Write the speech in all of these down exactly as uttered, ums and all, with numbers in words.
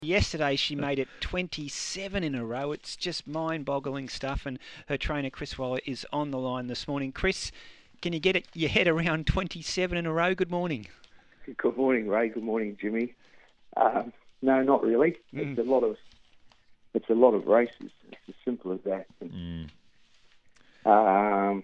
Yesterday she made it twenty-seven in a row. It's just mind-boggling stuff, and her trainer Chris Waller is on the line this morning. Chris, can you get it, your head around twenty-seven in a row? Good morning. Good morning, Ray. Good morning, Jimmy. Um, no, not really. Mm. It's a lot of it's a lot of races. It's as simple as that. Mm. Um,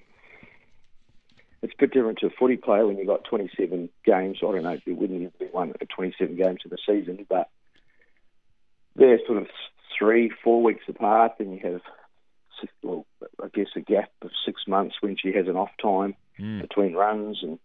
it's a bit different to a footy player when you've got twenty-seven games. I don't know if you wouldn't have been one at twenty-seven games in the season, but they're sort of three, four weeks apart, and you have, six, well, I guess a gap of six months when she has an off time Mm. between runs, and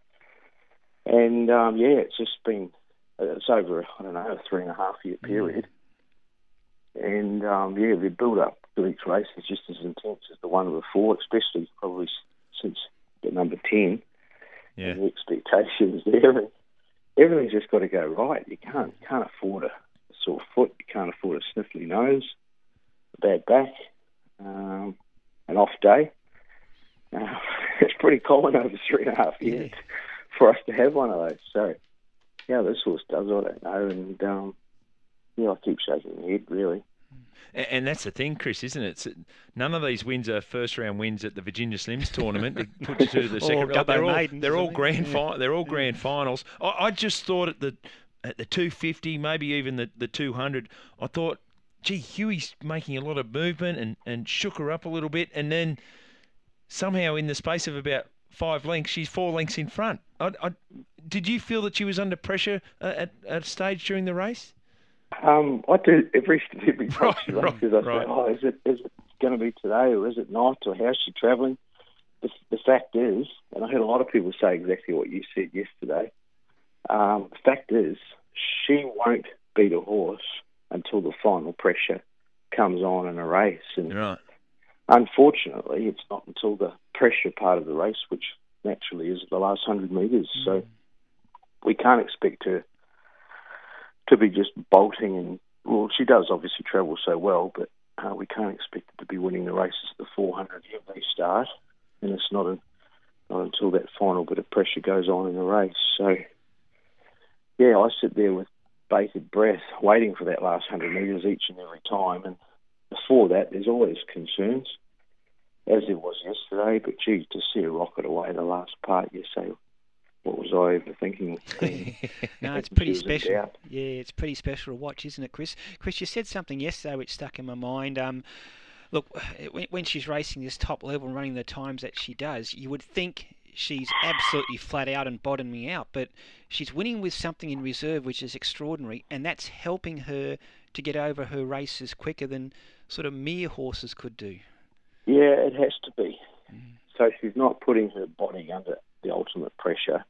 and um, yeah, it's just been it's over I don't know a three and a half year period, mm. and um, yeah, the build up to each race is just as intense as the one before, especially probably since the number ten. Yeah, and the expectations there, and everything's just got to go right. You can't you can't afford a sore foot, you can't afford a sniffly nose, a bad back, um, an off day. Uh, it's pretty common over three and a half years yeah. for us to have one of those. So, yeah, this horse does, I don't know. And, um, yeah, I keep shaking my head, really. And, and that's the thing, Chris, isn't it? It's, none of these wins are first-round wins at the Virginia Slims tournament. They put you to the second round. They're all, maidens, they're all grand. Yeah. Fi- they're all grand finals. I, I just thought at the at the two fifty, maybe even the, the two hundred, I thought, gee, Huey's making a lot of movement and, and shook her up a little bit, and then somehow in the space of about five lengths, she's four lengths in front. I, I, did you feel that she was under pressure uh, at, at a stage during the race? Um, I do every every time she right, races. I right. say, oh, is it is it going to be today or is it not, or how's she travelling? The, the fact is, and I heard a lot of people say exactly what you said yesterday. Um, the fact is, she won't beat a horse until the final pressure comes on in a race, and right. unfortunately, it's not until the pressure part of the race, which naturally is the last hundred metres. Mm. So we can't expect her to be just bolting, and well, she does obviously travel so well, but uh, we can't expect her to be winning the races at the four hundred every start, and it's not, a, not until that final bit of pressure goes on in the race. So, yeah, I sit there with bated breath, waiting for that last hundred metres each and every time, and before that, there's always concerns, as there was yesterday, but gee, to see her rocket away the last part, you say, what was I overthinking? No, it's pretty special. Yeah, it's pretty special to watch, isn't it, Chris? Chris, you said something yesterday which stuck in my mind. Um, look, when, when she's racing this top level and running the times that she does, you would think she's absolutely flat out and bottoming out, but she's winning with something in reserve which is extraordinary, and that's helping her to get over her races quicker than sort of mere horses could do. Yeah, it has to be. Mm. So she's not putting her body under the ultimate pressure.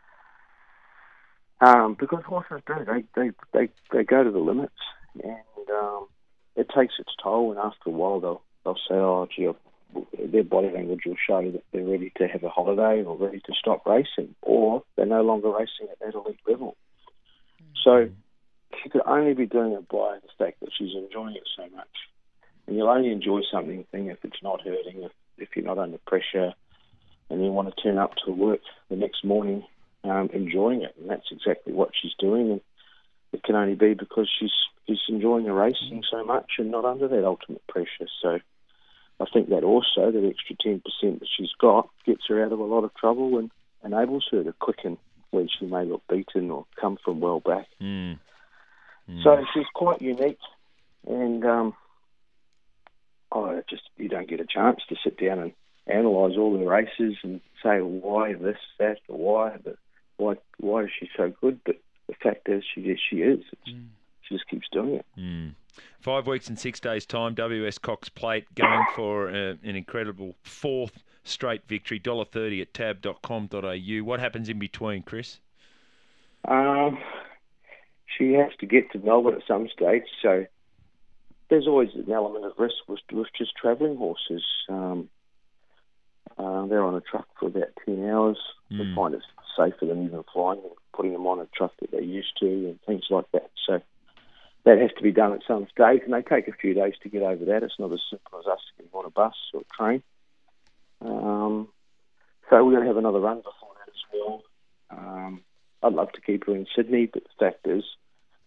Um, because horses do, they, they, they, they go to the limits, and um, it takes its toll, and after a while they'll, they'll say, oh, gee, their body language will show that they're ready to have a holiday or ready to stop racing, or they're no longer racing at that elite level. Mm. So she could only be doing it by the fact that she's enjoying it so much. And you'll only enjoy something if it's not hurting, if, if you're not under pressure, and you want to turn up to work the next morning um, enjoying it. And that's exactly what she's doing. And it can only be because she's, she's enjoying the racing so much and not under that ultimate pressure. So I think that also, that extra ten percent that she's got, gets her out of a lot of trouble and enables her to quicken when she may look beaten or come from well back. Mm. Mm. So she's quite unique, and um, oh, just you don't get a chance to sit down and analyse all the races and say, well, why this, that, or why, but why, why is she so good? But the fact is, she is. She is. Mm. She just keeps doing it. Mm. Five weeks and six days' time, W S Cox Plate going for uh, an incredible fourth straight victory, one dollar thirty at tab dot com dot a u. What happens in between, Chris? Um, she has to get to Melbourne at some stage, so there's always an element of risk with, with just travelling horses. Um, uh, they're on a truck for about ten hours. Mm. We find it safer than even flying and putting them on a truck that they're used to and things like that. So that has to be done at some stage, and they take a few days to get over that. It's not as simple as us getting on a bus or a train. Um, so we're going to have another run before that as well. Um, I'd love to keep her in Sydney, but the fact is,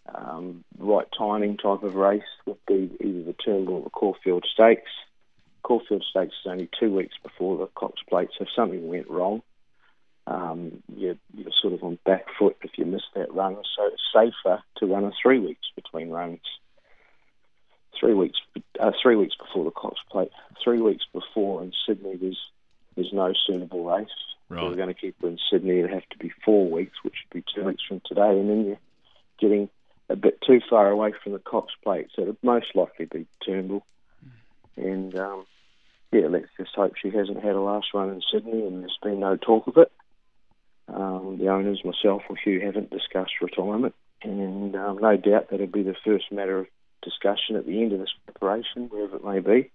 um, right timing type of race would be either the Turnbull or the Caulfield Stakes. Caulfield Stakes is only two weeks before the Cox Plate, so if something went wrong, um, you're, you're sort of on back foot if you miss that run. So it's safer to run a three weeks between runs. Three weeks, uh, three weeks before the Cox Plate. Three weeks before in Sydney, there's there's no suitable race. Right. So we're going to keep her in Sydney. It'd have to be four weeks, which would be two weeks from today, and then you're getting a bit too far away from the Cox Plate. So it'd most likely be Turnbull. And um, yeah, let's just hope she hasn't had a last run in Sydney, and there's been no talk of it. Um, the owners, myself or Hugh, haven't discussed retirement, and um, no doubt that'll be the first matter of discussion at the end of this preparation, wherever it may be.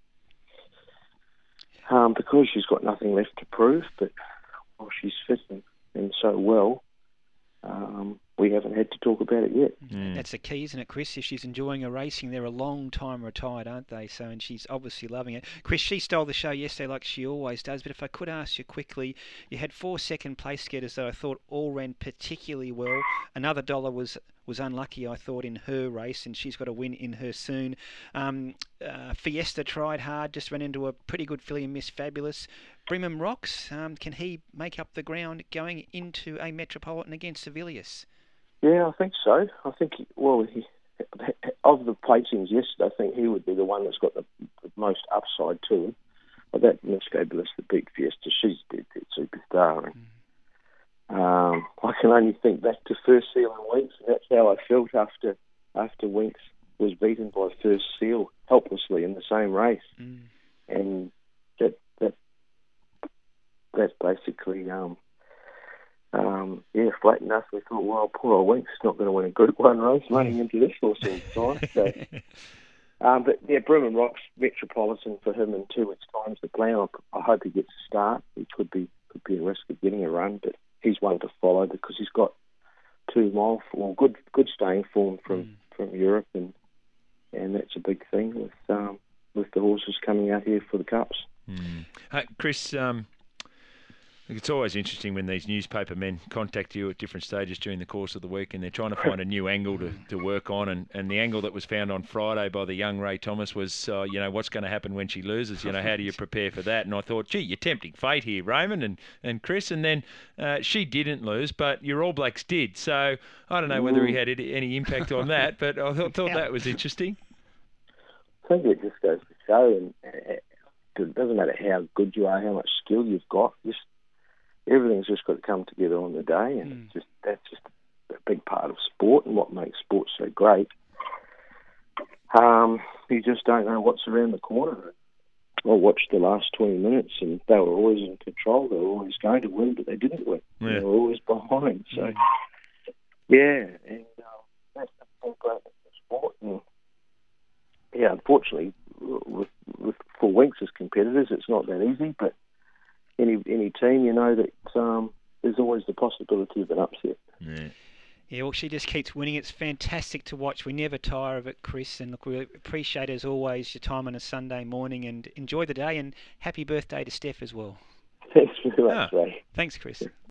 Um, because she's got nothing left to prove, but while she's fit and, and so well, um, we haven't had to talk about it yet. Mm. That's the key, isn't it, Chris? If she's enjoying her racing, they're a long time retired, aren't they? So, and she's obviously loving it. Chris, she stole the show yesterday like she always does, but if I could ask you quickly, you had four second place getters that I thought all ran particularly well. Another dollar was was unlucky, I thought, in her race, and she's got a win in her soon. Um, uh, Fiesta tried hard, just ran into a pretty good filly and Miss Fabulous. Brimham Rocks, um, can he make up the ground going into a Metropolitan against Sevilius? Yeah, I think so. I think, he, well, he, of the placings yesterday, I think he would be the one that's got the, the most upside to him. But that Miss Fabulous, the big Fiesta, she's a dead, dead superstar. And, um, I can only think back to First Seal and Winks, and that's how I felt after after Winks was beaten by First Seal helplessly in the same race. Mm. And that that that's basically um, um, yeah, flattened us. We thought, well, poor old Winks is not going to win a Group One race running into this horse all the time. So, um, but yeah, Brimham Rocks Metropolitan for him in two weeks' time is the plan. I, I hope he gets a start. He could be could be a risk of getting a run, but he's one to follow because he's got two mile well, good good staying form from, mm. from Europe, and and that's a big thing with um, with the horses coming out here for the Cups. Mm. Uh, Chris, um, it's always interesting when these newspaper men contact you at different stages during the course of the week, and they're trying to find a new angle to, to work on. And, and the angle that was found on Friday by the young Ray Thomas was, uh, you know, what's going to happen when she loses? You know, how do you prepare for that? And I thought, gee, you're tempting fate here, Raymond and, and Chris. And then uh, she didn't lose, but your All Blacks did. So I don't know whether he had any impact on that, but I thought, thought that was interesting. I think it just goes to show, and it doesn't matter how good you are, how much skill you've got, just everything's just got to come together on the day, and mm. just that's just a big part of sport and what makes sport so great. Um, you just don't know what's around the corner. I watched the last twenty minutes, and they were always in control. They were always going to win, but they didn't win. Yeah. They were always behind. So, mm. yeah, and um, that's the whole greatness of sport. And yeah, unfortunately, with, with for Winks as competitors, it's not that easy, but Any any team, you know that um, there's always the possibility of an upset. Yeah. Yeah, well, she just keeps winning. It's fantastic to watch. We never tire of it, Chris. And look, we appreciate, as always, your time on a Sunday morning. And enjoy the day. And happy birthday to Steph as well. Thanks very much, ah. Ray. Thanks, Chris.